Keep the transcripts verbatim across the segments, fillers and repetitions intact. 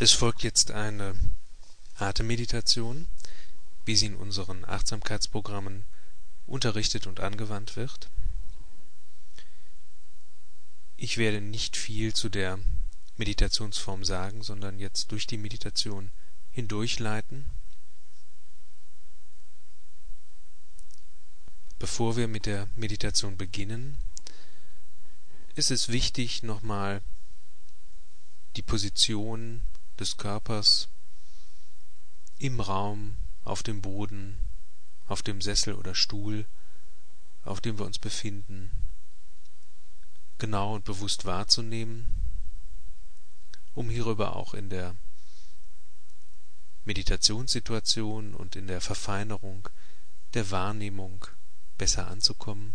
Es folgt jetzt eine Atemmeditation, wie sie in unseren Achtsamkeitsprogrammen unterrichtet und angewandt wird. Ich werde nicht viel zu der Meditationsform sagen, sondern jetzt durch die Meditation hindurchleiten. Bevor wir mit der Meditation beginnen, ist es wichtig, nochmal die Position des Körpers im Raum, auf dem Boden, auf dem Sessel oder Stuhl, auf dem wir uns befinden, genau und bewusst wahrzunehmen, um hierüber auch in der Meditationssituation und in der Verfeinerung der Wahrnehmung besser anzukommen.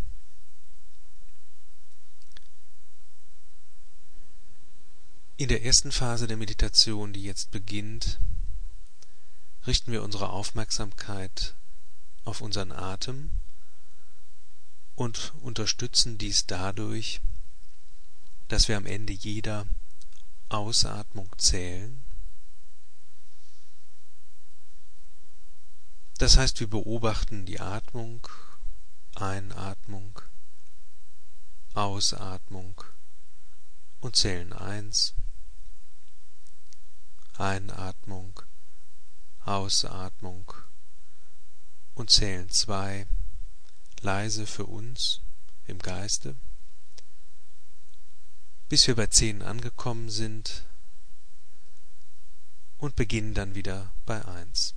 In der ersten Phase der Meditation, die jetzt beginnt, richten wir unsere Aufmerksamkeit auf unseren Atem und unterstützen dies dadurch, dass wir am Ende jeder Ausatmung zählen. Das heißt, wir beobachten die Atmung, Einatmung, Ausatmung und zählen eins, Einatmung, Ausatmung und zählen zwei, leise für uns im Geiste, bis wir bei zehn angekommen sind und beginnen dann wieder bei eins.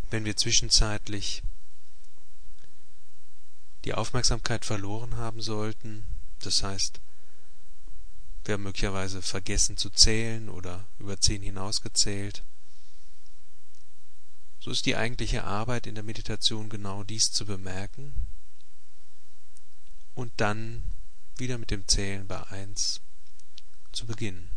Wenn wir zwischenzeitlich die Aufmerksamkeit verloren haben sollten, das heißt, wir haben möglicherweise vergessen zu zählen oder über zehn hinausgezählt, so ist die eigentliche Arbeit in der Meditation genau dies zu bemerken und dann wieder mit dem Zählen bei eins zu beginnen.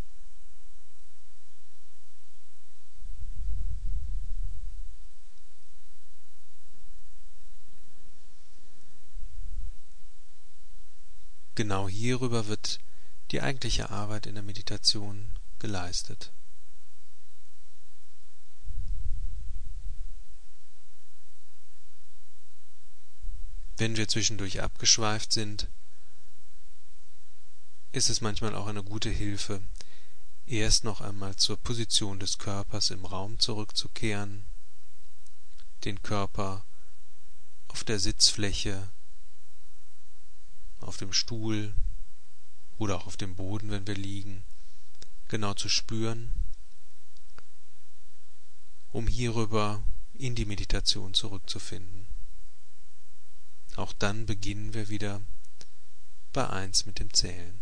Genau hierüber wird die eigentliche Arbeit in der Meditation geleistet. Wenn wir zwischendurch abgeschweift sind, ist es manchmal auch eine gute Hilfe, erst noch einmal zur Position des Körpers im Raum zurückzukehren, den Körper auf der Sitzfläche, auf dem Stuhl oder auch auf dem Boden, wenn wir liegen, genau zu spüren, um hierüber in die Meditation zurückzufinden. Auch dann beginnen wir wieder bei eins mit dem Zählen.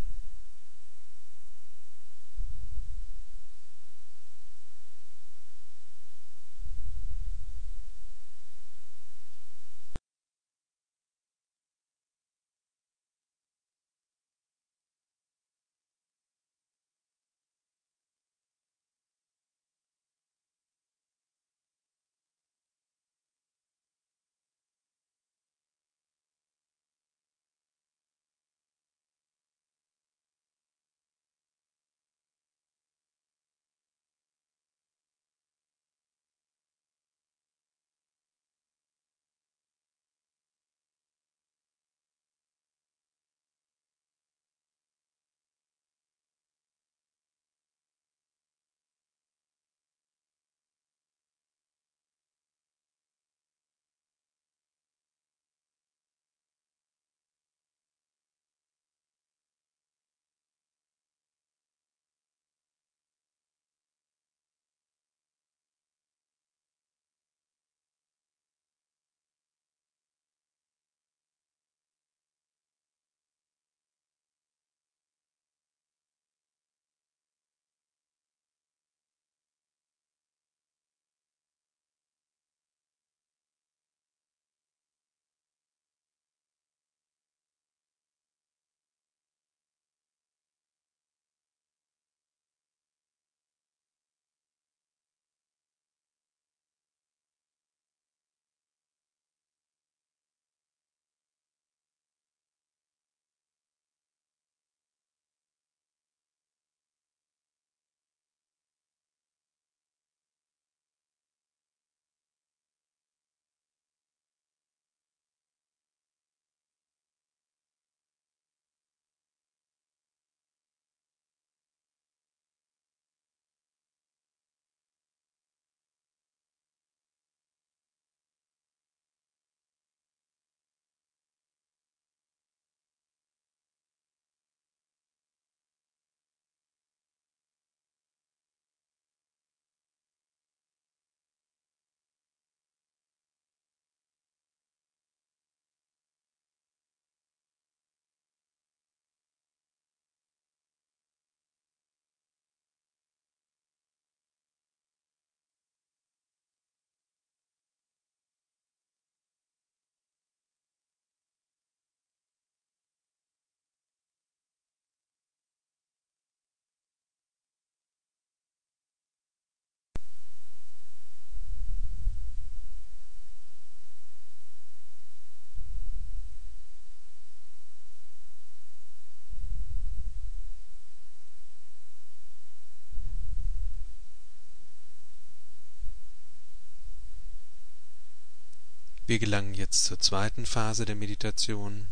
Wir gelangen jetzt zur zweiten Phase der Meditation.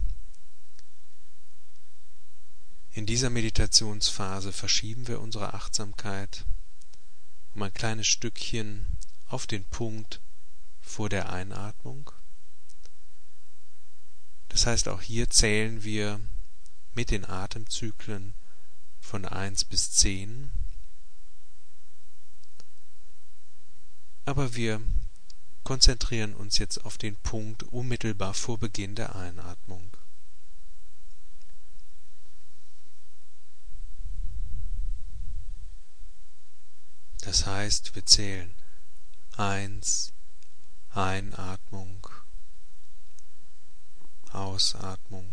In dieser Meditationsphase verschieben wir unsere Achtsamkeit um ein kleines Stückchen auf den Punkt vor der Einatmung. Das heißt, auch hier zählen wir mit den Atemzyklen von eins bis zehn, aber wir konzentrieren uns jetzt auf den Punkt unmittelbar vor Beginn der Einatmung. Das heißt, wir zählen eins, Einatmung, Ausatmung,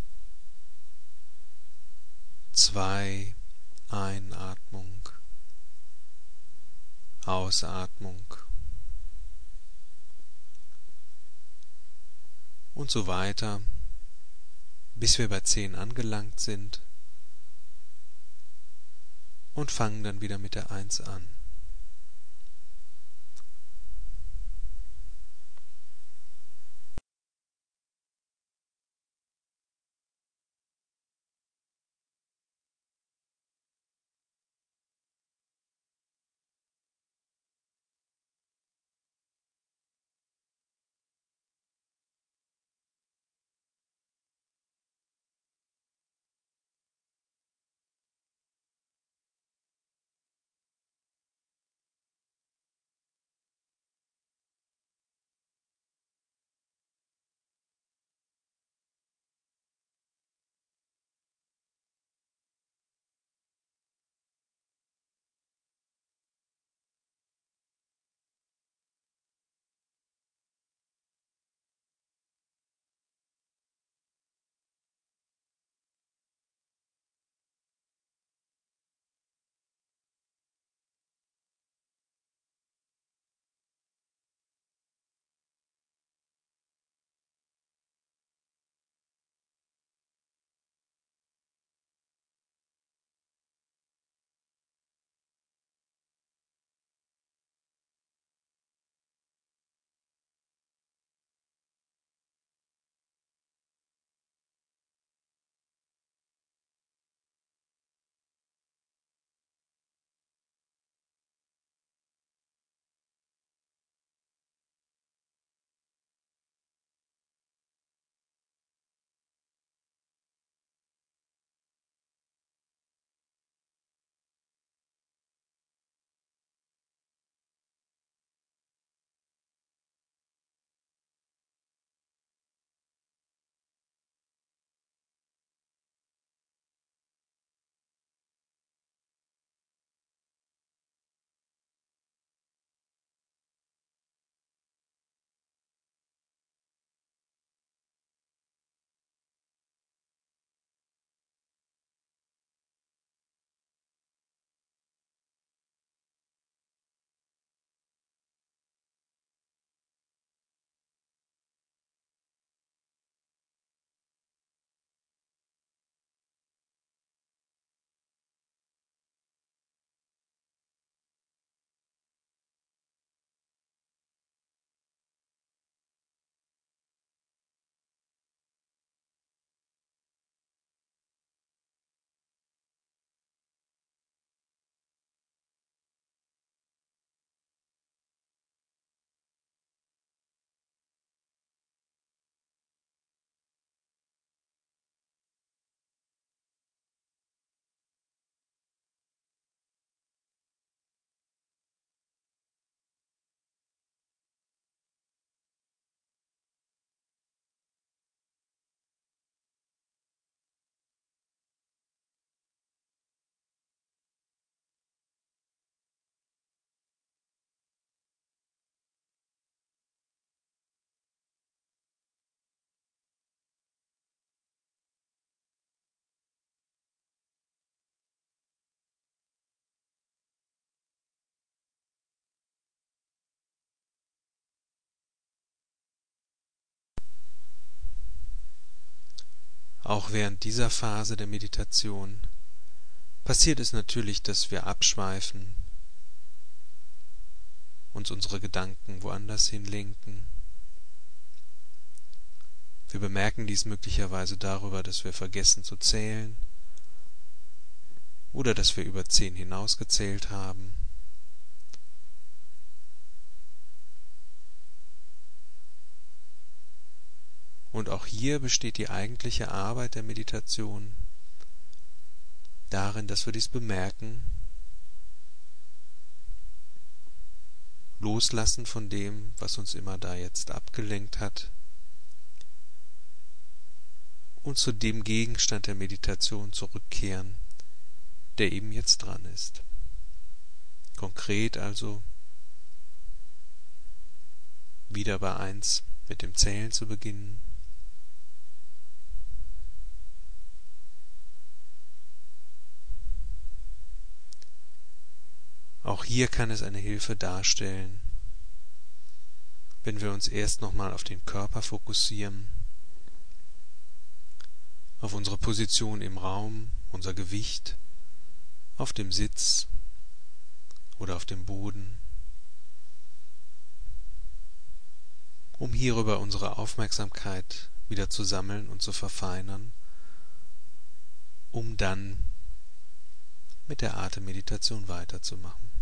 zwei, Einatmung, Ausatmung und so weiter, bis wir bei zehn angelangt sind und fangen dann wieder mit der eins an. Auch während dieser Phase der Meditation passiert es natürlich, dass wir abschweifen, uns unsere Gedanken woanders hinlenken. Wir bemerken dies möglicherweise darüber, dass wir vergessen zu zählen oder dass wir über zehn hinausgezählt haben. Und auch hier besteht die eigentliche Arbeit der Meditation darin, dass wir dies bemerken loslassen von dem, was uns immer da jetzt abgelenkt hat, und zu dem Gegenstand der Meditation zurückkehren, der eben jetzt dran ist. Konkret also wieder bei eins mit dem Zählen zu beginnen. Auch hier kann es eine Hilfe darstellen, wenn wir uns erst nochmal auf den Körper fokussieren, auf unsere Position im Raum, unser Gewicht, auf dem Sitz oder auf dem Boden, um hierüber unsere Aufmerksamkeit wieder zu sammeln und zu verfeinern, um dann mit der Atemmeditation weiterzumachen.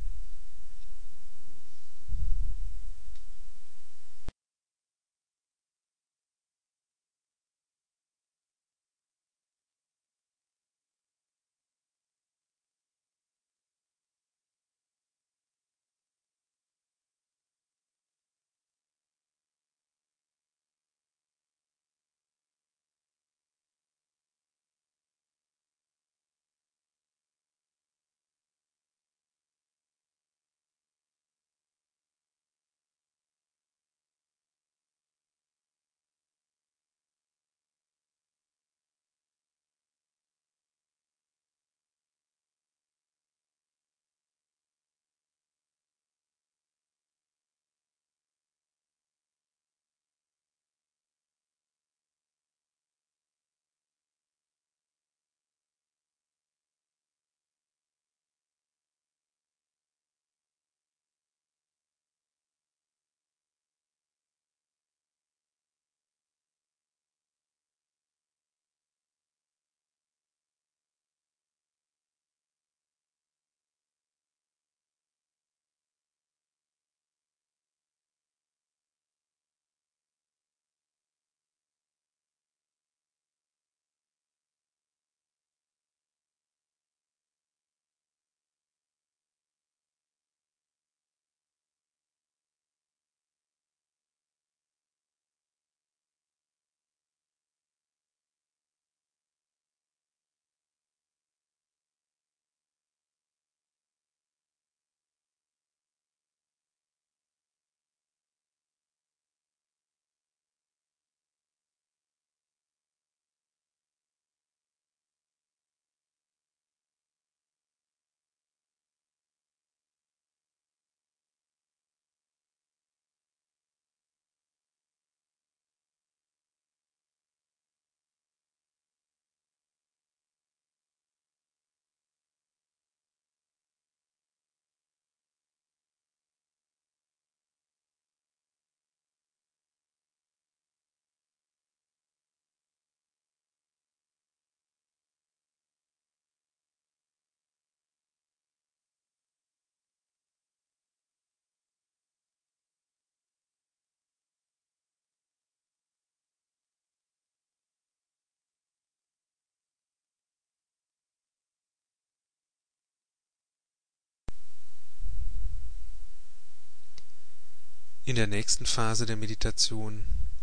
In der nächsten Phase der Meditation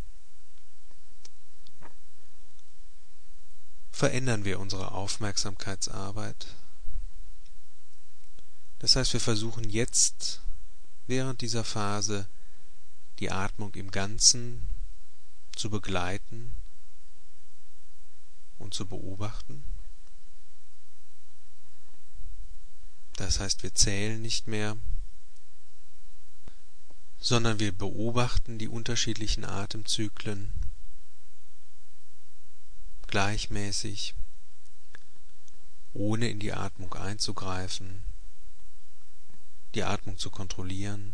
verändern wir unsere Aufmerksamkeitsarbeit. Das heißt, wir versuchen jetzt während dieser Phase die Atmung im Ganzen zu begleiten und zu beobachten. Das heißt, wir zählen nicht mehr, sondern wir beobachten die unterschiedlichen Atemzyklen gleichmäßig, ohne in die Atmung einzugreifen, die Atmung zu kontrollieren.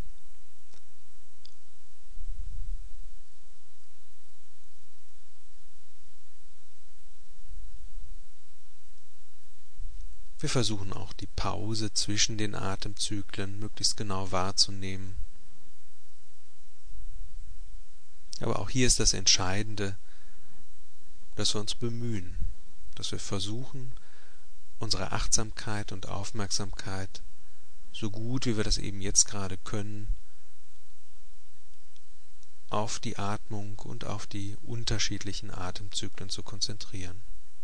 Wir versuchen auch die Pause zwischen den Atemzyklen möglichst genau wahrzunehmen. Aber auch hier ist das Entscheidende, dass wir uns bemühen, dass wir versuchen, unsere Achtsamkeit und Aufmerksamkeit, so gut wie wir das eben jetzt gerade können, auf die Atmung und auf die unterschiedlichen Atemzyklen zu konzentrieren.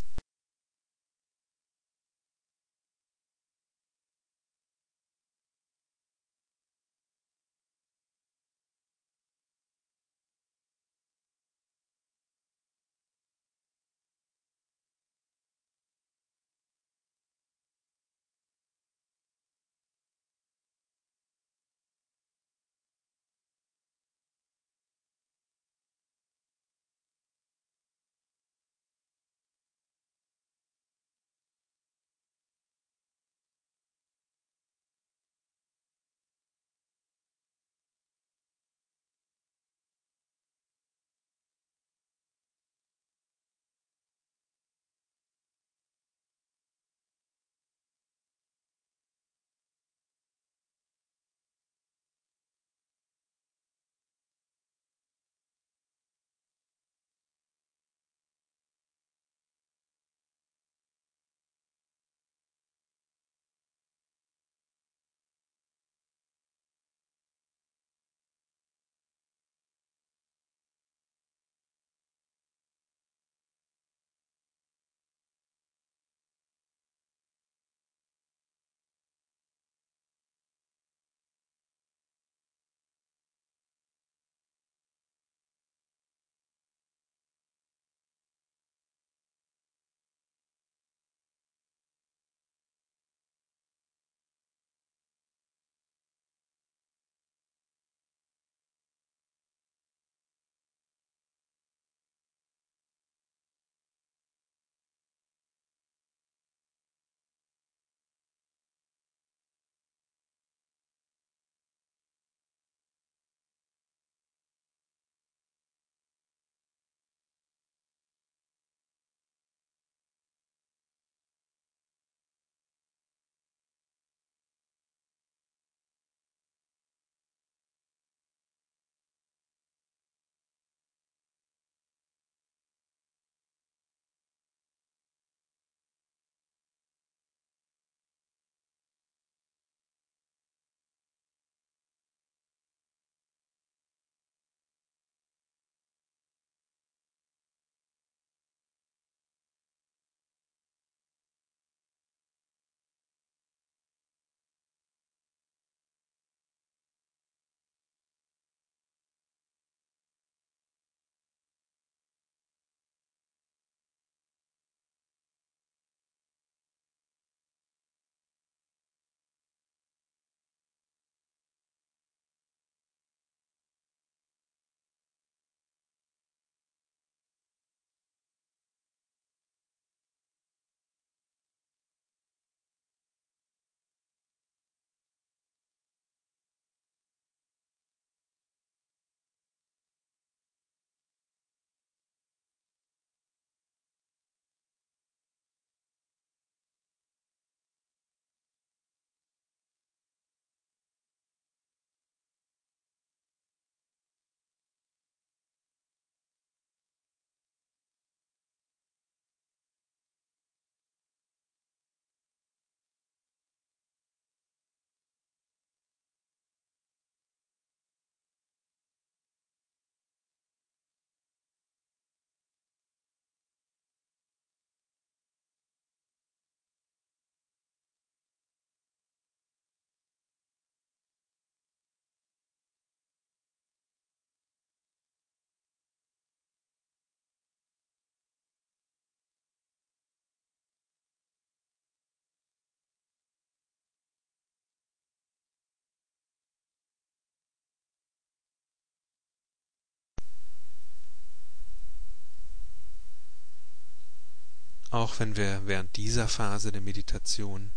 Auch wenn wir während dieser Phase der Meditation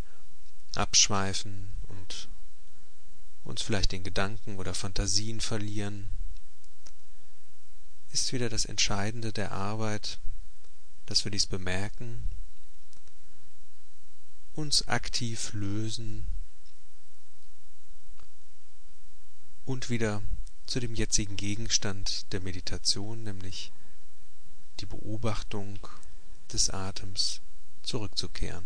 abschweifen und uns vielleicht in Gedanken oder Fantasien verlieren, ist wieder das Entscheidende der Arbeit, dass wir dies bemerken, uns aktiv lösen und wieder zu dem jetzigen Gegenstand der Meditation, nämlich die Beobachtung des Atems, zurückzukehren.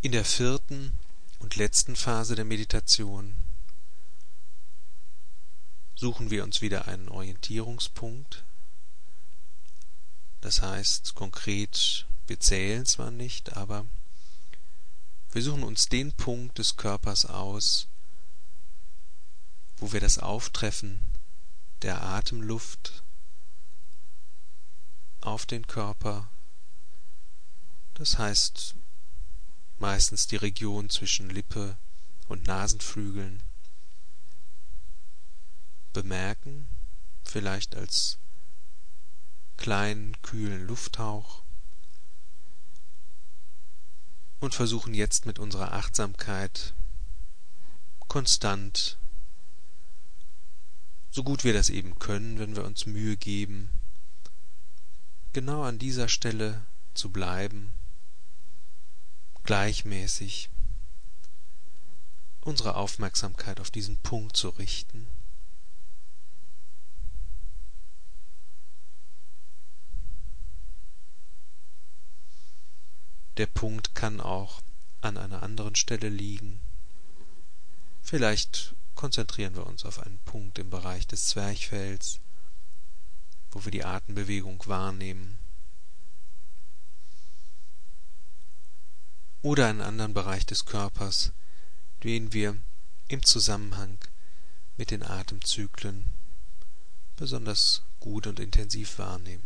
In der vierten und letzten Phase der Meditation suchen wir uns wieder einen Orientierungspunkt. Das heißt konkret, wir zählen zwar nicht, aber wir suchen uns den Punkt des Körpers aus, wo wir das Auftreffen der Atemluft auf den Körper, das heißt meistens die Region zwischen Lippe und Nasenflügeln, bemerken, vielleicht als kleinen, kühlen Lufthauch, und versuchen jetzt mit unserer Achtsamkeit konstant, so gut wir das eben können, wenn wir uns Mühe geben, genau an dieser Stelle zu bleiben, gleichmäßig unsere Aufmerksamkeit auf diesen Punkt zu richten. Der Punkt kann auch an einer anderen Stelle liegen. Vielleicht konzentrieren wir uns auf einen Punkt im Bereich des Zwerchfells, wo wir die Atembewegung wahrnehmen. Oder einen anderen Bereich des Körpers, den wir im Zusammenhang mit den Atemzyklen besonders gut und intensiv wahrnehmen.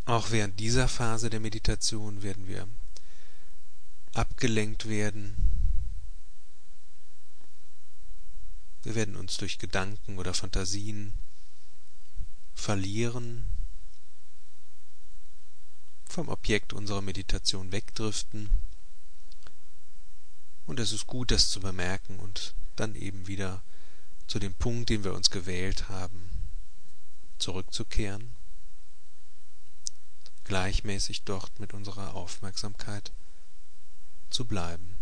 Auch während dieser Phase der Meditation werden wir abgelenkt werden. Wir werden uns durch Gedanken oder Fantasien verlieren, vom Objekt unserer Meditation wegdriften. Und es ist gut, das zu bemerken und dann eben wieder zu dem Punkt, den wir uns gewählt haben, zurückzukehren, gleichmäßig dort mit unserer Aufmerksamkeit zu bleiben.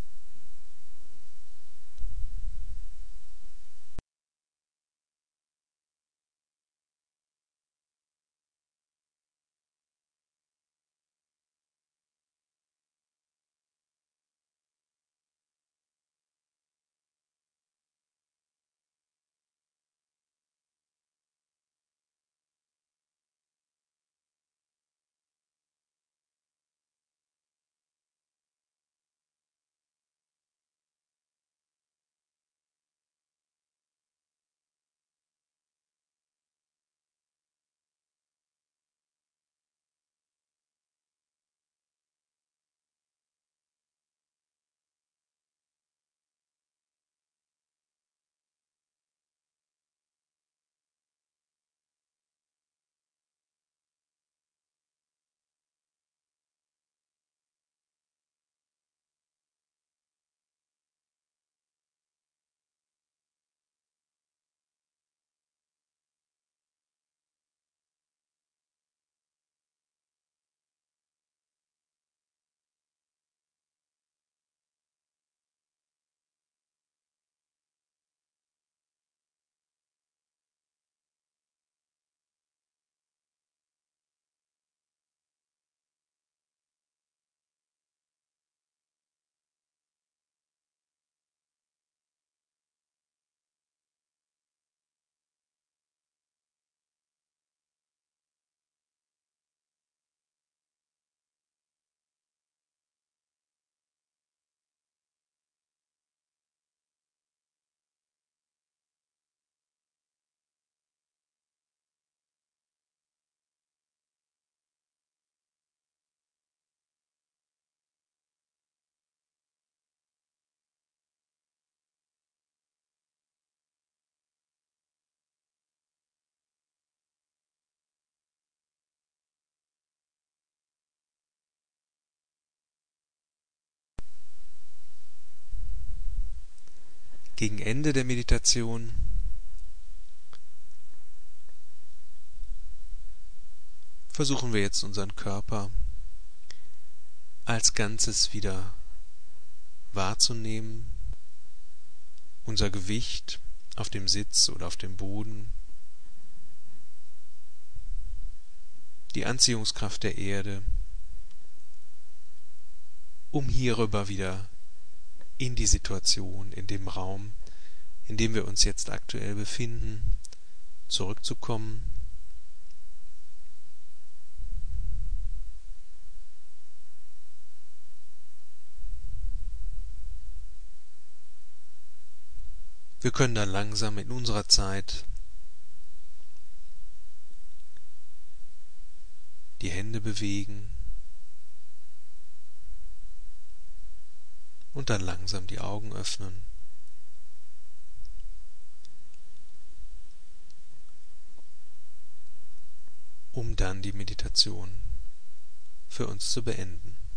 Gegen Ende der Meditation versuchen wir jetzt unseren Körper als Ganzes wieder wahrzunehmen, unser Gewicht auf dem Sitz oder auf dem Boden, die Anziehungskraft der Erde, um hierüber wieder in die Situation, in dem Raum, in dem wir uns jetzt aktuell befinden, zurückzukommen. Wir können dann langsam in unserer Zeit die Hände bewegen und dann langsam die Augen öffnen. Um dann die Meditation für uns zu beenden.